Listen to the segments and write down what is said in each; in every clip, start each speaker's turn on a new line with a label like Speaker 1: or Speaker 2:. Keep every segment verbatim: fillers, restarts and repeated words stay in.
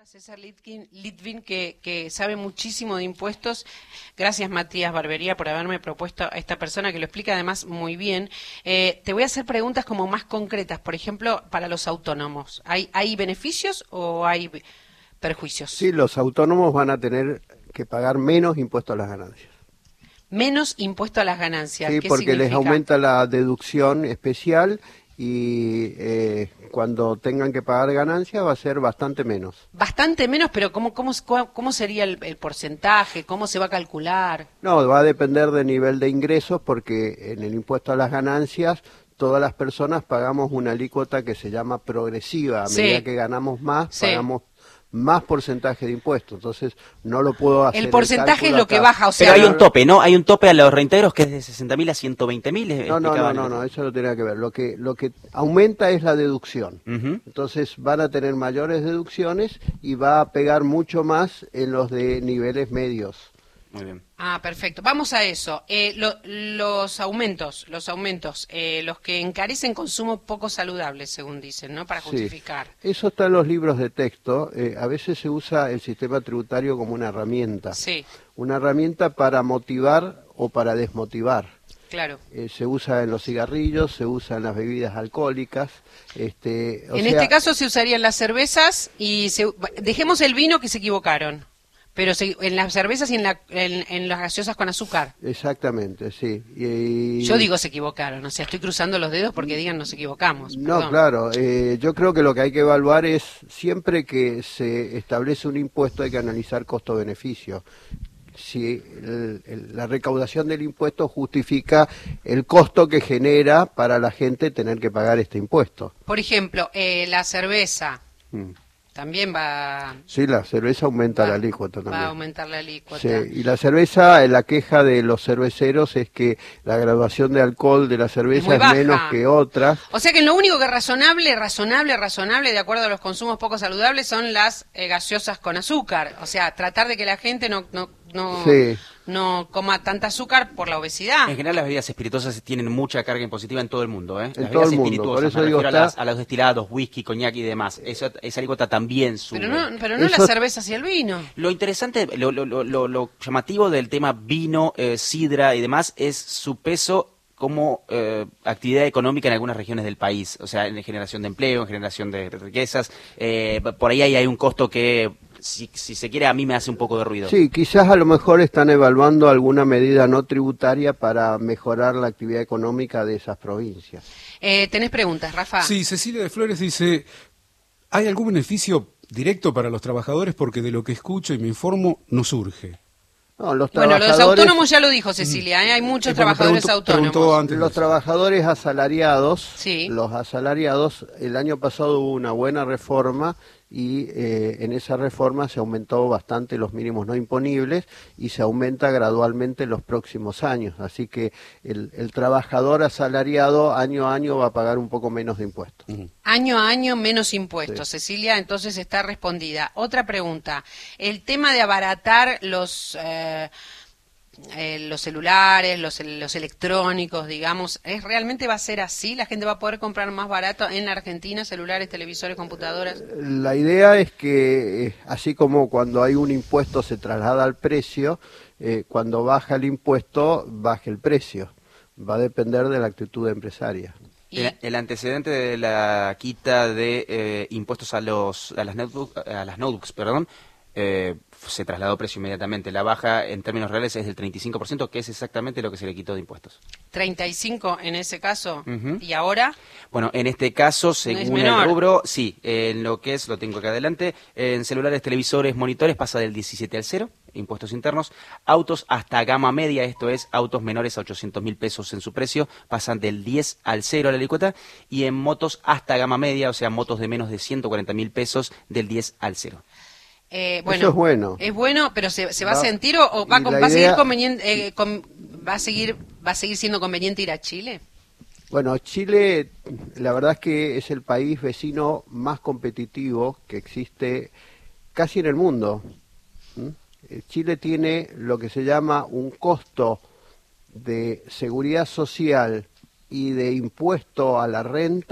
Speaker 1: César Litvin, Litvin que, que sabe muchísimo de impuestos. Gracias, Matías Barbería, por haberme propuesto a esta persona que lo explica además muy bien. Eh, te voy a hacer preguntas como más concretas. Por ejemplo, para los autónomos, ¿hay, hay beneficios o hay perjuicios?
Speaker 2: Sí, los autónomos van a tener que pagar menos impuestos a las ganancias.
Speaker 1: Menos impuesto a las ganancias.
Speaker 2: Sí,
Speaker 1: ¿Qué
Speaker 2: porque
Speaker 1: significa?
Speaker 2: les aumenta la deducción especial y eh, cuando tengan que pagar ganancias va a ser bastante menos.
Speaker 1: Bastante menos, pero ¿cómo, cómo, cómo sería el, el porcentaje? ¿Cómo se va a calcular?
Speaker 2: No, va a depender del nivel de ingresos porque en el impuesto a las ganancias todas las personas pagamos una alícuota que se llama progresiva. A
Speaker 1: Sí.
Speaker 2: medida que ganamos más,
Speaker 1: Sí.
Speaker 2: pagamos más porcentaje de impuestos. Entonces no lo puedo hacer.
Speaker 1: El porcentaje es lo que
Speaker 2: acá.
Speaker 1: baja, o sea...
Speaker 3: Pero hay un tope, ¿no? Hay un tope a los reintegros que es de sesenta mil a ciento veinte mil.
Speaker 2: No, no, no, no, no, eso no tiene que ver. Lo que, lo que aumenta es la deducción.
Speaker 3: Uh-huh.
Speaker 2: Entonces van a tener mayores deducciones y va a pegar mucho más en los de niveles medios.
Speaker 3: Muy bien.
Speaker 1: Ah, perfecto. Vamos a eso. Eh, lo, los aumentos, los aumentos, eh, los que encarecen consumo poco saludable, según dicen, ¿no? Para justificar.
Speaker 2: Sí. Eso está en los libros de texto. Eh, a veces se usa el sistema tributario como una herramienta.
Speaker 1: Sí,
Speaker 2: Una herramienta para motivar o para desmotivar.
Speaker 1: claro.
Speaker 2: Eh, se usa en los cigarrillos, se usa en las bebidas alcohólicas. Este, o
Speaker 1: En
Speaker 2: sea,
Speaker 1: este caso se usarían las cervezas y se, dejemos el vino que se equivocaron, pero se, en las cervezas y en, la, en, en las gaseosas con azúcar.
Speaker 2: Exactamente, sí. Y,
Speaker 1: Yo digo se equivocaron, o sea, estoy cruzando los dedos porque digan nos equivocamos.
Speaker 2: No,
Speaker 1: perdón.
Speaker 2: claro, eh, yo creo que lo que hay que evaluar es, siempre que se establece un impuesto hay que analizar costo-beneficio. Si el, el, la recaudación del impuesto justifica el costo que genera para la gente tener que pagar este impuesto.
Speaker 1: Por ejemplo, eh, la cerveza
Speaker 2: Mm.
Speaker 1: también va,
Speaker 2: Sí, la cerveza aumenta
Speaker 1: va-
Speaker 2: la alícuota
Speaker 1: va a
Speaker 2: también.
Speaker 1: aumentar la alícuota.
Speaker 2: Sí, y la cerveza, la queja de los cerveceros es que la graduación de alcohol de la cerveza
Speaker 1: muy
Speaker 2: es,
Speaker 1: baja.
Speaker 2: menos que otras.
Speaker 1: O sea que lo único que es razonable, razonable, razonable, de acuerdo a los consumos poco saludables, son las eh, gaseosas con azúcar. O sea, tratar de que la gente no no no,
Speaker 2: Sí.
Speaker 1: no coma tanta azúcar por la obesidad.
Speaker 3: En general las bebidas espirituosas tienen mucha carga impositiva en todo el mundo, ¿eh? Las
Speaker 2: En
Speaker 3: bebidas
Speaker 2: todo el mundo,
Speaker 3: espirituosas,
Speaker 2: por eso
Speaker 3: me
Speaker 2: digo,
Speaker 3: refiero a,
Speaker 2: está-
Speaker 3: las- a los destilados, whisky, coñac y demás. Eso, esa alícuota también sube.
Speaker 1: Pero no, pero no
Speaker 2: Eso-
Speaker 1: las cervezas y el vino.
Speaker 3: Lo interesante, lo, lo, lo, lo- lo llamativo del tema vino, eh, sidra y demás es su peso como eh, actividad económica en algunas regiones del país, o sea, en generación de empleo, en generación de riquezas. Eh, por ahí hay, hay un costo que, si, si se quiere, a mí me hace un poco de ruido.
Speaker 2: Sí, quizás a lo mejor están evaluando alguna medida no tributaria para mejorar la actividad económica de esas provincias.
Speaker 1: Eh, ¿Tenés preguntas, Rafa?
Speaker 4: Sí, Cecilia de Flores dice, ¿hay algún beneficio directo para los trabajadores? Porque de lo que escucho y me informo, no surge.
Speaker 2: No, los
Speaker 1: Bueno, los
Speaker 2: trabajadores-
Speaker 1: autónomos ya lo dijo Cecilia, ¿eh? Hay muchos
Speaker 4: Eh, porque
Speaker 1: trabajadores
Speaker 4: preguntó-
Speaker 1: autónomos.
Speaker 4: preguntó antes de
Speaker 2: Los
Speaker 4: eso.
Speaker 2: trabajadores asalariados,
Speaker 1: Sí.
Speaker 2: los asalariados, el año pasado hubo una buena reforma y eh, en esa reforma se aumentó bastante los mínimos no imponibles y se aumenta gradualmente en los próximos años. Así que el, el trabajador asalariado año a año va a pagar un poco menos de impuestos.
Speaker 1: Año a año menos impuestos, Cecilia, entonces está respondida. Otra pregunta, el tema de abaratar los eh, eh, los celulares, los, los electrónicos, digamos, ¿es realmente va a ser así? ¿La gente va a poder comprar más barato en la Argentina celulares, televisores, computadoras?
Speaker 2: La idea es que, eh, así como cuando hay un impuesto se traslada al precio, eh, cuando baja el impuesto, baje el precio. Va a depender de la actitud empresaria.
Speaker 1: Y-
Speaker 3: El, el antecedente de la quita de eh, impuestos a los a las notebooks, a las notebooks, perdón, eh, se trasladó precio inmediatamente. La baja en términos reales es del treinta y cinco por ciento, que es exactamente lo que se le quitó de impuestos.
Speaker 1: treinta y cinco en ese caso,
Speaker 3: Ujú.
Speaker 1: y ahora
Speaker 3: Bueno, en este caso, según el
Speaker 1: menor.
Speaker 3: rubro, sí, en lo que es, lo tengo acá adelante, en celulares, televisores, monitores pasa del diecisiete al cero, impuestos internos. Autos hasta gama media, esto es, autos menores a ochocientos mil pesos en su precio, pasan del diez al cero la alícuota. Y en motos hasta gama media, o sea, motos de menos de ciento cuarenta mil pesos, del diez al cero.
Speaker 1: Eh, bueno,
Speaker 2: Eso es bueno.
Speaker 1: Es bueno, pero ¿se, se va,
Speaker 2: Va-
Speaker 1: a sentir o, o va,
Speaker 2: y
Speaker 1: con-
Speaker 2: la
Speaker 1: va a seguir
Speaker 2: idea-
Speaker 1: conveniente, eh, con- va a seguir va a seguir siendo conveniente ir a Chile?
Speaker 2: Bueno, Chile, la verdad es que es el país vecino más competitivo que existe casi en el mundo. ¿Mm? Eh, Chile tiene lo que se llama un costo de seguridad social y de impuesto a la renta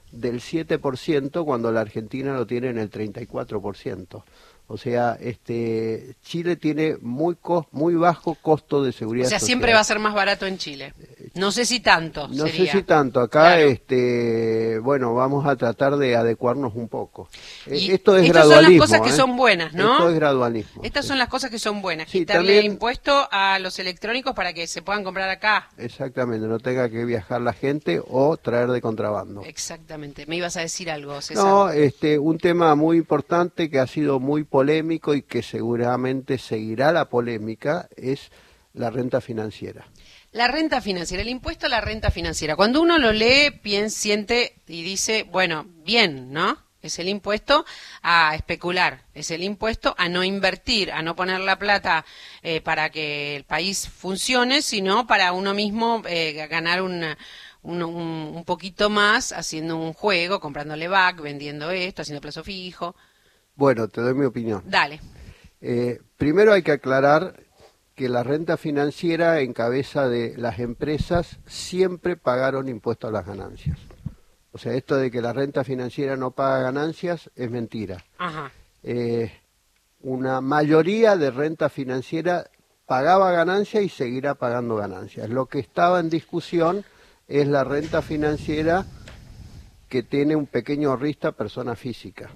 Speaker 2: del siete por ciento cuando la Argentina lo tiene en el treinta y cuatro por ciento. O sea, este Chile tiene muy cos, muy bajo costo de seguridad
Speaker 1: social. O sea,
Speaker 2: social.
Speaker 1: siempre va a ser más barato en Chile. No sé si tanto.
Speaker 2: No
Speaker 1: sería.
Speaker 2: sé si tanto. Acá,
Speaker 1: Claro.
Speaker 2: este, bueno, vamos a tratar de adecuarnos un poco.
Speaker 1: Y
Speaker 2: Esto es
Speaker 1: estas
Speaker 2: gradualismo.
Speaker 1: son las cosas que
Speaker 2: ¿eh?
Speaker 1: son buenas, ¿no?
Speaker 2: Esto es gradualismo.
Speaker 1: Estas
Speaker 2: sí.
Speaker 1: son las cosas que son buenas.
Speaker 2: Sí,
Speaker 1: Quitarle
Speaker 2: también-
Speaker 1: impuesto a los electrónicos para que se puedan comprar acá.
Speaker 2: Exactamente, no tenga que viajar la gente o traer de contrabando.
Speaker 1: Exactamente. Me ibas a decir algo, César.
Speaker 2: No, este, un tema muy importante que ha sido muy polémico y que seguramente seguirá la polémica es la renta financiera.
Speaker 1: La renta financiera, el impuesto a la renta financiera. Cuando uno lo lee, piensa, siente y dice, bueno, bien, ¿no? Es el impuesto a especular, es el impuesto a no invertir, a no poner la plata eh, para que el país funcione, sino para uno mismo eh, ganar una, un, un, un poquito más haciendo un juego, comprándole back, vendiendo esto, haciendo plazo fijo.
Speaker 2: Bueno, te doy mi opinión.
Speaker 1: Dale.
Speaker 2: Eh, primero hay que aclarar que la renta financiera en cabeza de las empresas siempre pagaron impuestos a las ganancias. O sea, esto de que la renta financiera no paga ganancias es mentira.
Speaker 1: Ajá.
Speaker 2: Eh, una mayoría de renta financiera pagaba ganancias y seguirá pagando ganancias. Lo que estaba en discusión es la renta financiera que tiene un pequeño ahorrista persona física,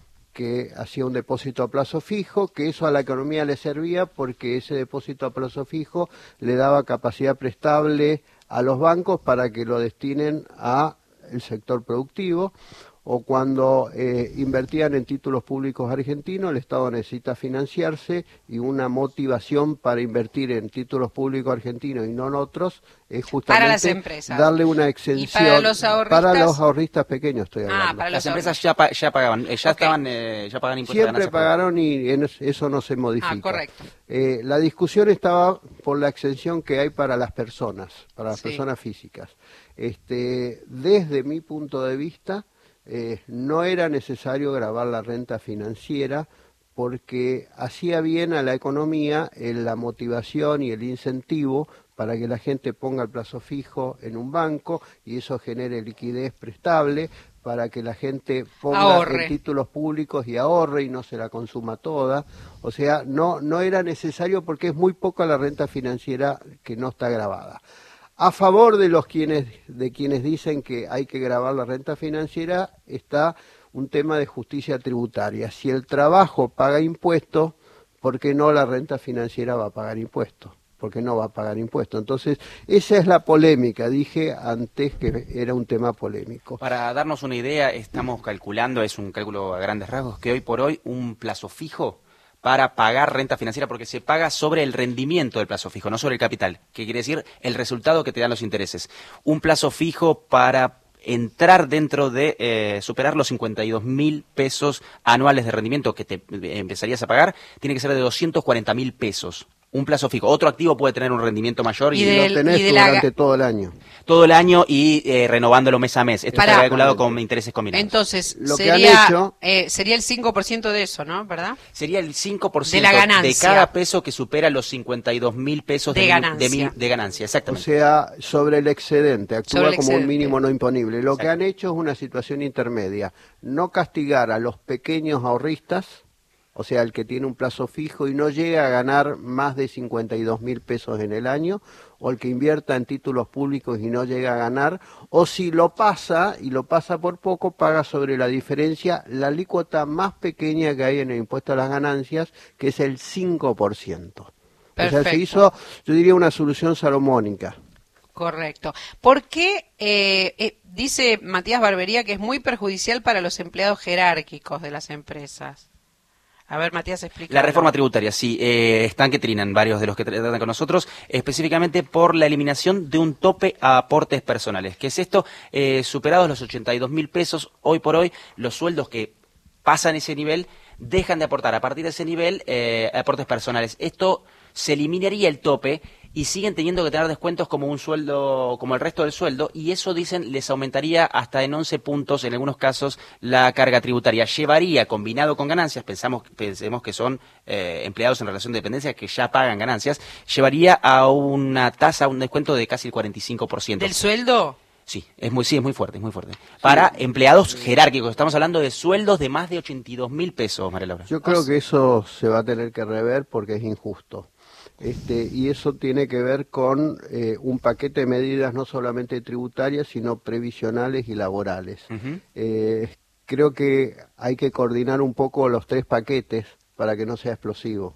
Speaker 2: que hacía un depósito a plazo fijo, que eso a la economía le servía porque ese depósito a plazo fijo le daba capacidad prestable a los bancos para que lo destinen a el sector productivo, o cuando eh, invertían en títulos públicos argentinos, el Estado necesita financiarse y una motivación para invertir en títulos públicos argentinos y no en otros es justamente
Speaker 1: Para las empresas.
Speaker 2: darle una exención
Speaker 1: ¿Y para los ahorristas?
Speaker 2: para los ahorristas pequeños, estoy hablando.
Speaker 1: Ah, para los
Speaker 3: Las empresas ya, pa- ya pagaban, eh, ya
Speaker 1: Ok.
Speaker 3: estaban, eh, ya pagaban impuestos a
Speaker 2: Siempre
Speaker 3: ganancias.
Speaker 2: pagaron y en es- eso no se modifica.
Speaker 1: Ah, correcto.
Speaker 2: Eh, la discusión estaba por la exención que hay para las personas, para las
Speaker 1: Sí.
Speaker 2: personas físicas. Este, desde mi punto de vista, eh, no era necesario gravar la renta financiera porque hacía bien a la economía en la motivación y el incentivo para que la gente ponga el plazo fijo en un banco y eso genere liquidez prestable, para que la gente ponga
Speaker 1: Ahorre.
Speaker 2: en títulos públicos y ahorre y no se la consuma toda. O sea, no, no era necesario porque es muy poca la renta financiera que no está grabada. A favor de los quienes, de quienes dicen que hay que grabar la renta financiera está un tema de justicia tributaria. Si el trabajo paga impuestos, ¿por qué no la renta financiera va a pagar impuestos? Porque no va a pagar impuestos. Entonces, esa es la polémica. Dije antes que era un tema polémico.
Speaker 3: Para darnos una idea, estamos calculando, es un cálculo a grandes rasgos, que hoy por hoy un plazo fijo para pagar renta financiera, porque se paga sobre el rendimiento del plazo fijo, no sobre el capital, que quiere decir el resultado que te dan los intereses. Un plazo fijo para entrar dentro de eh, superar los cincuenta y dos mil pesos anuales de rendimiento que te eh, empezarías a pagar, tiene que ser de doscientos cuarenta mil pesos. Un plazo fijo. Otro activo puede tener un rendimiento mayor y,
Speaker 1: Y
Speaker 2: Y
Speaker 1: del-
Speaker 2: lo tenés
Speaker 1: y de la-
Speaker 2: durante todo el año.
Speaker 3: todo el año y eh, renovándolo mes a mes. Esto
Speaker 1: Pará.
Speaker 3: está calculado con intereses combinados.
Speaker 1: Entonces,
Speaker 2: Lo que
Speaker 1: sería,
Speaker 2: han hecho-
Speaker 1: eh, sería el cinco por ciento de eso, ¿no? ¿Verdad?
Speaker 3: Sería el cinco por ciento
Speaker 1: De la ganancia.
Speaker 3: de cada peso que supera los cincuenta y dos mil pesos
Speaker 1: De
Speaker 3: de, mil-
Speaker 1: ganancia.
Speaker 3: de, mil- de ganancia.
Speaker 2: O
Speaker 3: Exactamente.
Speaker 2: sea, sobre el excedente, actúa
Speaker 1: Sobre el
Speaker 2: como
Speaker 1: excedente.
Speaker 2: un mínimo no imponible. Lo que
Speaker 3: Exacto.
Speaker 2: han hecho es una situación intermedia. No castigar a los pequeños ahorristas, o sea, el que tiene un plazo fijo y no llega a ganar más de cincuenta y dos mil pesos en el año, o el que invierta en títulos públicos y no llega a ganar, o si lo pasa, y lo pasa por poco, paga sobre la diferencia la alícuota más pequeña que hay en el impuesto a las ganancias, que es el cinco por ciento. O sea,
Speaker 1: Perfecto.
Speaker 2: se hizo, yo diría, una solución salomónica.
Speaker 1: Correcto. ¿Por qué eh, eh, dice Matías Barbería que es muy perjudicial para los empleados jerárquicos de las empresas? A ver, Matías, explica.
Speaker 3: La reforma tributaria, sí, eh, están que trinan varios de los que tratan con nosotros, específicamente por la eliminación de un tope a aportes personales. ¿Qué es esto? Eh, superados los ochenta y dos mil pesos, hoy por hoy, los sueldos que pasan ese nivel dejan de aportar a partir de ese nivel eh, aportes personales. Esto se eliminaría el tope y siguen teniendo que tener descuentos como un sueldo, como el resto del sueldo, y eso, dicen, les aumentaría hasta en once puntos, en algunos casos, la carga tributaria. Llevaría, combinado con ganancias, pensamos, pensemos que son eh, empleados en relación de dependencia que ya pagan ganancias, llevaría a una tasa, a un descuento de casi el cuarenta y cinco por ciento.
Speaker 1: ¿Del sueldo?
Speaker 3: Sí, es muy, sí, es muy fuerte, es muy fuerte. Para empleados jerárquicos, estamos hablando de sueldos de más de ochenta y dos mil pesos, María Laura.
Speaker 2: Yo creo que eso se va a tener que rever porque es injusto. Este, y eso tiene que ver con eh, un paquete de medidas no solamente tributarias, sino previsionales y laborales. Uh-huh. eh, creo que hay que coordinar un poco los tres paquetes para que no sea explosivo.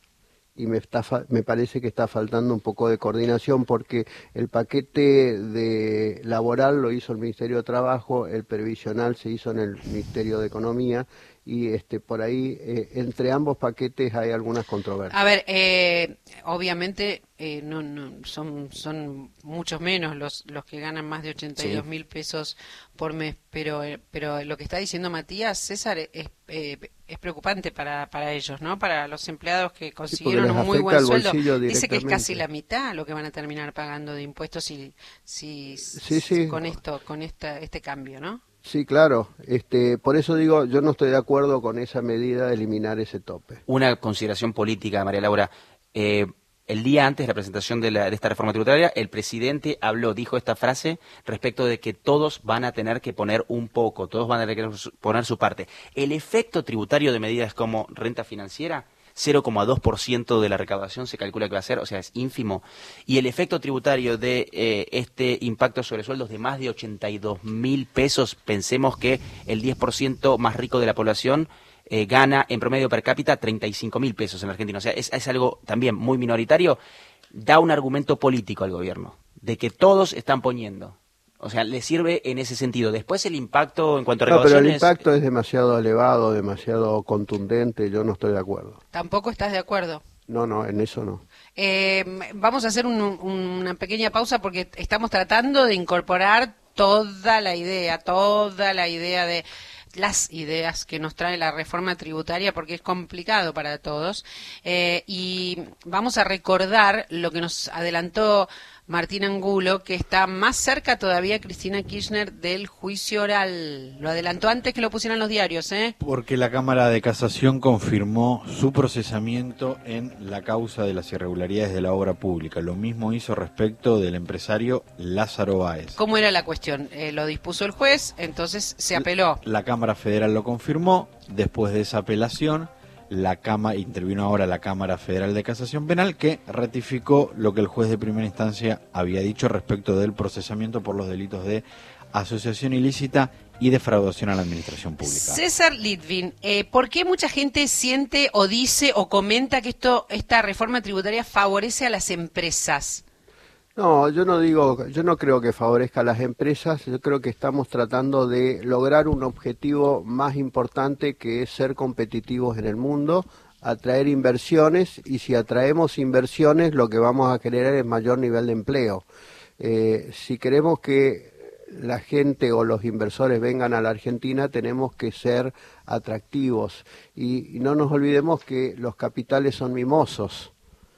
Speaker 2: Y me, está, me parece que está faltando un poco de coordinación porque el paquete de laboral lo hizo el Ministerio de Trabajo, el previsional se hizo en el Ministerio de Economía y este por ahí eh, entre ambos paquetes hay algunas controversias.
Speaker 1: A ver, eh, obviamente eh, no, no son son muchos menos los los que ganan más de ochenta y dos mil sí. pesos por mes, pero pero lo que está diciendo Matías César es eh, es preocupante para para ellos, ¿no? Para los empleados que consiguieron sí, un muy buen sueldo. Dice que es casi la mitad lo que van a terminar pagando de impuestos si si,
Speaker 2: sí,
Speaker 1: si
Speaker 2: sí.
Speaker 1: con esto con esta este cambio, ¿no?
Speaker 2: Sí, claro. Este, por eso digo, yo no estoy de acuerdo con esa medida de eliminar ese tope.
Speaker 3: Una consideración política, María Laura. Eh, el día antes de la presentación de, la, de esta reforma tributaria, el presidente habló, dijo esta frase respecto de que todos van a tener que poner un poco, todos van a tener que poner su parte. El efecto tributario de medidas como renta financiera, cero coma dos por ciento de la recaudación se calcula que va a ser, o sea, es ínfimo. Y el efecto tributario de eh, este impacto sobre sueldos de más de ochenta y dos mil pesos, pensemos que el diez por ciento más rico de la población eh, gana en promedio per cápita treinta y cinco mil pesos en la Argentina. O sea, es, es algo también muy minoritario. Da un argumento político al gobierno, de que todos están poniendo. O sea, le sirve en ese sentido. Después el impacto en cuanto a recaudación.
Speaker 2: No, pero el impacto es... es demasiado elevado, demasiado contundente, yo no estoy de acuerdo.
Speaker 1: ¿Tampoco estás de acuerdo?
Speaker 2: No, no, en eso no.
Speaker 1: Eh, vamos a hacer un, un, una pequeña pausa porque estamos tratando de incorporar toda la idea, toda la idea de las ideas que nos trae la reforma tributaria porque es complicado para todos. Eh, y vamos a recordar lo que nos adelantó Martín Angulo, que está más cerca todavía, Cristina Kirchner, del juicio oral. Lo adelantó antes que lo pusieran los diarios, ¿eh?
Speaker 5: Porque la Cámara de Casación confirmó su procesamiento en la causa de las irregularidades de la obra pública. Lo mismo hizo respecto del empresario Lázaro Báez.
Speaker 1: ¿Cómo era la cuestión? Eh, lo dispuso el juez, entonces se apeló.
Speaker 5: La Cámara Federal lo confirmó. Después de esa apelación, la Cámara intervino ahora la Cámara Federal de Casación Penal, que ratificó lo que el juez de primera instancia había dicho respecto del procesamiento por los delitos de asociación ilícita y defraudación a la administración pública.
Speaker 1: César Litvin, eh, ¿por qué mucha gente siente o dice o comenta que esto esta reforma tributaria favorece a las empresas?
Speaker 2: No, yo no digo, yo no creo que favorezca a las empresas, yo creo que estamos tratando de lograr un objetivo más importante que es ser competitivos en el mundo, atraer inversiones y si atraemos inversiones lo que vamos a generar es mayor nivel de empleo. Eh, si queremos que la gente o los inversores vengan a la Argentina tenemos que ser atractivos y, y no nos olvidemos que los capitales son mimosos.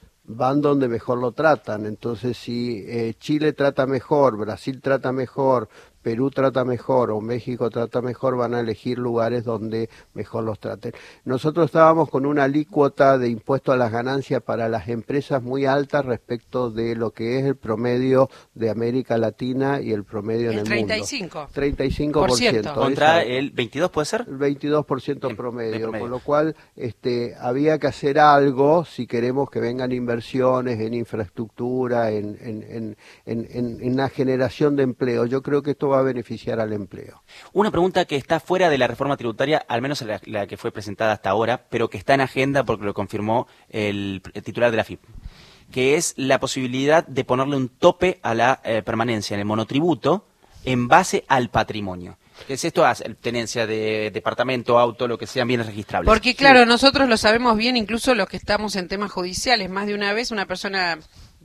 Speaker 2: Van donde mejor lo tratan, entonces si eh, Chile trata mejor, Brasil trata mejor, Perú trata mejor o México trata mejor, van a elegir lugares donde mejor los traten. Nosotros estábamos con una alícuota de impuesto a las ganancias para las empresas muy alta respecto de lo que es el promedio de América Latina y el promedio en el
Speaker 1: treinta y cinco.
Speaker 2: mundo. treinta y cinco por ciento.
Speaker 3: ¿Contra el veintidós puede ser?
Speaker 2: El veintidós por ciento promedio,
Speaker 3: promedio,
Speaker 2: con lo cual este, había que hacer algo si queremos que vengan inversiones en infraestructura, en, en, en, en, en, en la generación de empleo. Yo creo que esto va a beneficiar al empleo.
Speaker 3: Una pregunta que está fuera de la reforma tributaria, al menos la, la que fue presentada hasta ahora, pero que está en agenda porque lo confirmó el, el titular de la A F I P, que es la posibilidad de ponerle un tope a la eh, permanencia en el monotributo en base al patrimonio. ¿Qué es esto? Tenencia de departamento, auto, lo que sean bienes registrables.
Speaker 1: Porque claro, sí. Nosotros lo sabemos bien, incluso los que estamos en temas judiciales, más de una vez una persona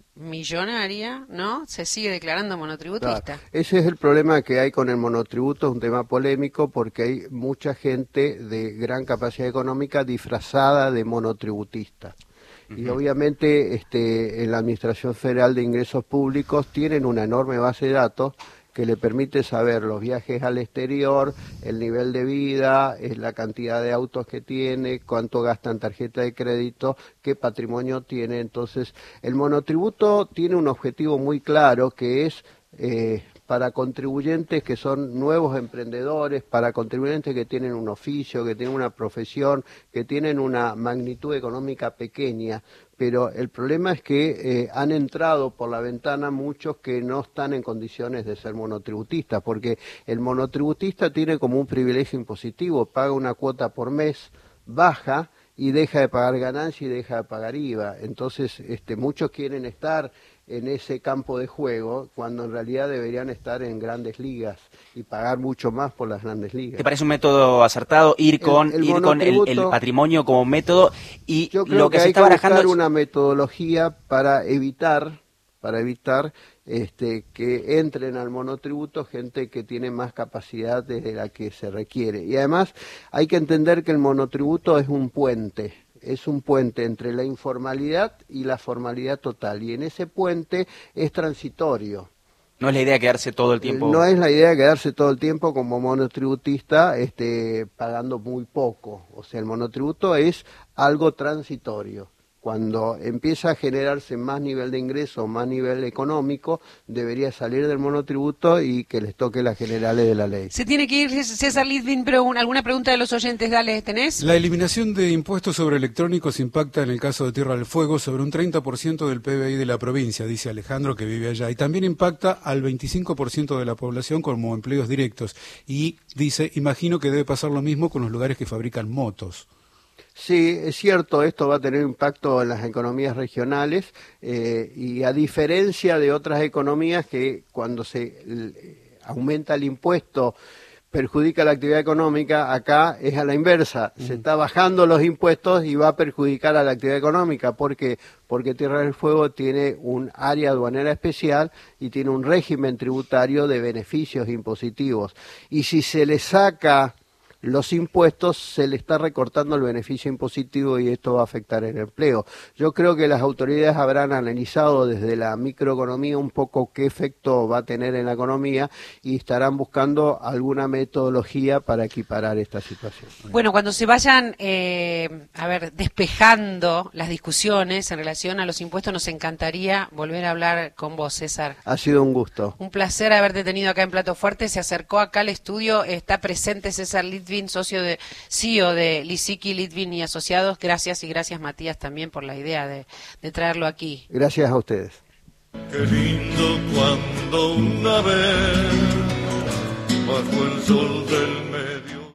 Speaker 1: millonaria, ¿no? Se sigue declarando monotributista.
Speaker 2: Claro. Ese es el problema que hay con el monotributo, es un tema polémico porque hay mucha gente de gran capacidad económica disfrazada de monotributista. Uh-huh. Y obviamente este, en la Administración Federal de Ingresos Públicos tienen una enorme base de datos que le permite saber los viajes al exterior, el nivel de vida, la cantidad de autos que tiene, cuánto gasta en tarjeta de crédito, qué patrimonio tiene. Entonces, el monotributo tiene un objetivo muy claro que es eh, para contribuyentes que son nuevos emprendedores, para contribuyentes que tienen un oficio, que tienen una profesión, que tienen una magnitud económica pequeña. Pero el problema es que eh, han entrado por la ventana muchos que no están en condiciones de ser monotributistas, porque el monotributista tiene como un privilegio impositivo, paga una cuota por mes, baja y deja de pagar ganancia y deja de pagar I V A. Entonces, este, muchos quieren estar en ese campo de juego cuando en realidad deberían estar en grandes ligas y pagar mucho más por las grandes ligas.
Speaker 3: ¿Te parece un método acertado ir con el, el, ir con el, el patrimonio como método? Y
Speaker 2: yo creo
Speaker 3: lo que,
Speaker 2: que
Speaker 3: se
Speaker 2: hay
Speaker 3: está
Speaker 2: que
Speaker 3: barajando
Speaker 2: buscar
Speaker 3: es...
Speaker 2: una metodología para evitar para evitar este, que entren al monotributo gente que tiene más capacidad desde la que se requiere. Y además hay que entender que el monotributo es un puente. Es un puente entre la informalidad y la formalidad total, y en ese puente es transitorio.
Speaker 3: No es la idea quedarse todo el tiempo...
Speaker 2: No es la idea quedarse todo el tiempo como monotributista este, pagando muy poco. O sea, el monotributo es algo transitorio. Cuando empieza a generarse más nivel de ingreso, más nivel económico, debería salir del monotributo y que les toque las generales de la ley.
Speaker 1: Se tiene que ir César Litvin, pero alguna pregunta de los oyentes, dale, ¿tenés?
Speaker 4: La eliminación de impuestos sobre electrónicos impacta en el caso de Tierra del Fuego sobre un treinta por ciento del P B I de la provincia, dice Alejandro, que vive allá, y también impacta al veinticinco por ciento de la población como empleos directos. Y dice, imagino que debe pasar lo mismo con los lugares que fabrican motos.
Speaker 2: Sí, es cierto, esto va a tener impacto en las economías regionales eh, y a diferencia de otras economías que cuando se eh, aumenta el impuesto perjudica la actividad económica, acá es a la inversa, uh-huh. Se está bajando los impuestos y va a perjudicar a la actividad económica. ¿Por qué? Porque Tierra del Fuego tiene un área aduanera especial y tiene un régimen tributario de beneficios impositivos. Y si se le saca los impuestos, se le está recortando el beneficio impositivo y esto va a afectar el empleo. Yo creo que las autoridades habrán analizado desde la microeconomía un poco qué efecto va a tener en la economía y estarán buscando alguna metodología para equiparar esta situación.
Speaker 1: Bueno, cuando se vayan eh, a ver, despejando las discusiones en relación a los impuestos, nos encantaría volver a hablar con vos, César.
Speaker 2: Ha sido un gusto.
Speaker 1: Un placer haberte tenido acá en Plato Fuerte. Se acercó acá al estudio, está presente César Litvin, socio de C E O de Lisicki, Litvin y Asociados. Gracias y gracias, Matías, también por la idea de, de traerlo aquí.
Speaker 2: Gracias a ustedes.
Speaker 6: Qué lindo cuando una vez bajo el sol del